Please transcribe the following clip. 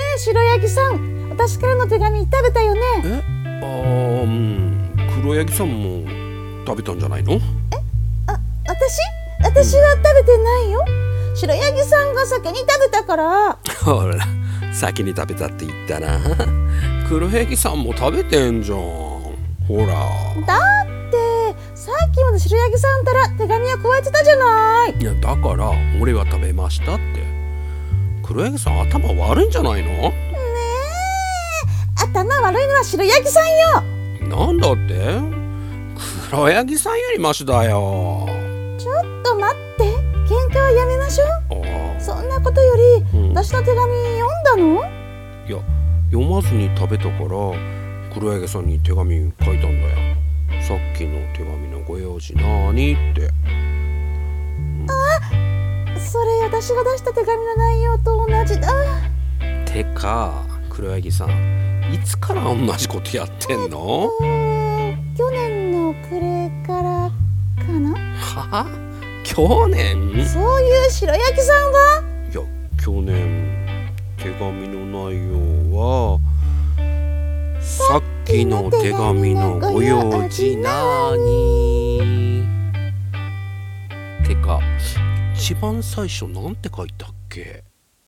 白ヤギさん、私からの手紙食べたよね。 黒ヤギさんも食べたんじゃないの？ 私は食べてないよ。白ヤギさんが先に食べたから。 ほら、先に食べたって言ったな。黒ヤギさんも食べてんじゃん。ほら。 だってさっきまで白ヤギさんたら手紙を加えてたじゃない。 いや、だから俺は食べましたって。黒ヤギさん頭悪いんじゃないの？ ねえ、頭悪いのは白ヤギさんよ。 なんだって？黒ヤギさんよりマシだよ。 ちょっと待って、喧嘩はやめましょう。そんなことより、私の手紙読んだの？ いや、読まずに食べたから黒ヤギさんに手紙書いたんだよ。さっきの手紙のご用事なーにって。 それ私が出した手紙の内容と同じだ。 てか黒ヤギさん、いつから同じことやってんの？ 去年の暮れからかな。 は？去年？ そういう白ヤギさんは？ いや、去年手紙の内容はさっきの手紙のご用事なーに。てか一番最初なんて書いたっけ？